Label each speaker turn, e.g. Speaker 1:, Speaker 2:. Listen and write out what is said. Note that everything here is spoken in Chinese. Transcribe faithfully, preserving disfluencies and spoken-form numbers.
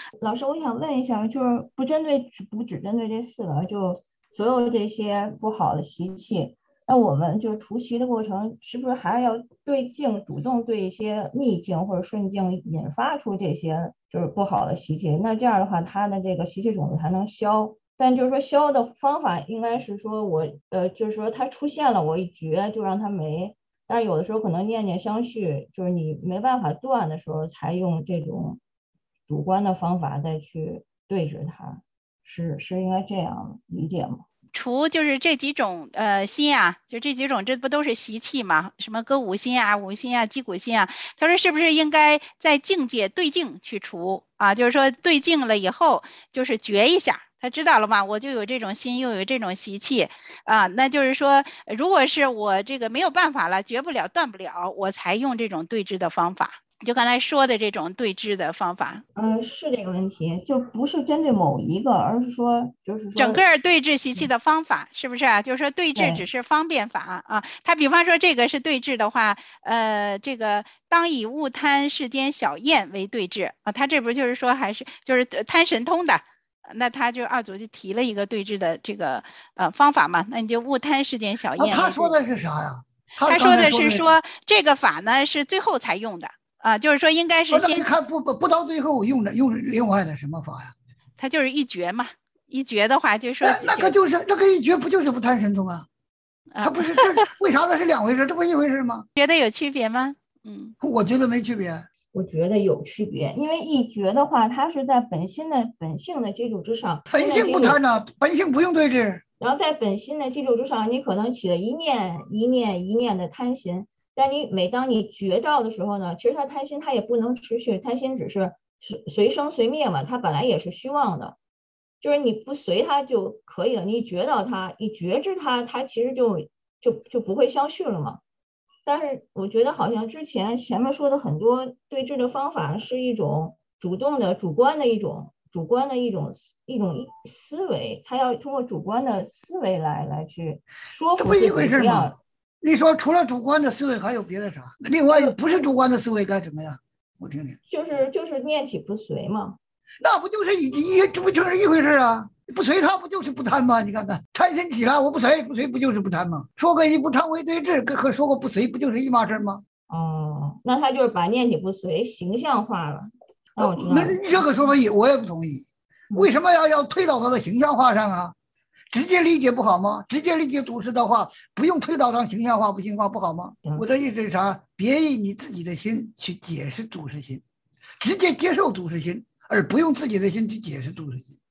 Speaker 1: 老师，我想问一下，就是不针对只不只针对这四个，就所有这些不好的习气，那我们就除习的过程，是不是还要对境主动对一些逆境或者顺境引发出这些就是不好的习气？那这样的话，它的这个习气种子才能消。但就是说消的方法应该是说我呃，就是说它出现了，我一绝就让它没。但是有的时候可能念念相续，就是你没办法断的时候，才用这种主观的方法再去对峙它，是是应该这样理解吗？
Speaker 2: 除就是这几种呃心啊，就这几种，这不都是习气吗？什么歌舞心啊、五心啊、击鼓心啊，他说是不是应该在境界对境去除啊？就是说对境了以后，就是绝一下。他知道了吗？我就有这种心，又有这种习气啊，那就是说，如果是我这个没有办法了，绝不了、断不了，我才用这种对治的方法。就刚才说的这种对治的方法，
Speaker 1: 嗯，是这个问题，就不是针对某一个，而是说，就是说，
Speaker 2: 整个对治习气的方法是不是啊？就是说对治只
Speaker 1: 对，
Speaker 2: 是方便法啊。他比方说这个是对治的话，呃，这个当以勿贪世间小厌为对治啊。他这不就是说还是就是贪神通的？那他就二祖就提了一个对治的这个呃方法嘛，那你就勿贪世间小
Speaker 3: 那
Speaker 2: 厌为对治。
Speaker 3: 他说的是啥呀？他刚
Speaker 2: 他说的
Speaker 3: 才说的，
Speaker 2: 是说这个法呢是最后才用的啊，就是说应该是
Speaker 3: 我那
Speaker 2: 先，
Speaker 3: 一看不不不到最后用的用另外的什么法呀？
Speaker 2: 他就是一绝嘛。一绝的话，就是说
Speaker 3: 那
Speaker 2: 就就
Speaker 3: 那个就是那个一绝不就是不贪神通啊？他
Speaker 2: 啊，
Speaker 3: 不是这为啥那是两回事？这不一回事吗？
Speaker 2: 觉得有区别吗？嗯。
Speaker 3: 我觉得没区别。
Speaker 1: 我觉得有区别，因为一绝的话，它是在本心的本性的基础之上，心
Speaker 3: 本性
Speaker 1: 的基础，
Speaker 3: 不贪呐、本性不用对峙。
Speaker 1: 然后在本心的基础之上，你可能起了一念一念一念的贪心，但你每当你绝照的时候呢，其实它贪心它也不能持续，贪心只是随随生随灭嘛，它本来也是虚妄的，就是你不随它就可以了，你觉到它，你觉知它，它其实就就就不会相续了嘛。但是我觉得好像之前前面说的很多对治的方法是一种主动的、主观的一种主观的一种一种思维，他要通过主观的思维来来去说
Speaker 3: 这不一
Speaker 1: 服自己
Speaker 3: 回事吗？
Speaker 1: 不要。
Speaker 3: 你说除了主观的思维还有别的啥？另外不是主观的思维该怎么样？我听听。
Speaker 1: 就是就是念体不随嘛。
Speaker 3: 那不就是一一这不就是一回事啊？不随他不就是不贪吗？你看看贪心起来，我不随不随不就是不贪吗？说个以不贪为对峙，和说个不随不就是一码事吗？
Speaker 1: 哦，那他就是把念体不随形象化了。那
Speaker 3: 呃，
Speaker 1: 我知道了。
Speaker 3: 那这个说法也我也不同意。为什么要要推导到的形象化上啊？直接理解不好吗？直接理解祖师的话，不用推导上形象化不形象化不好吗？我的意思是啥？别以你自己的心去解释祖师心，直接接受祖师心，而不用自己的心去解释祖师心。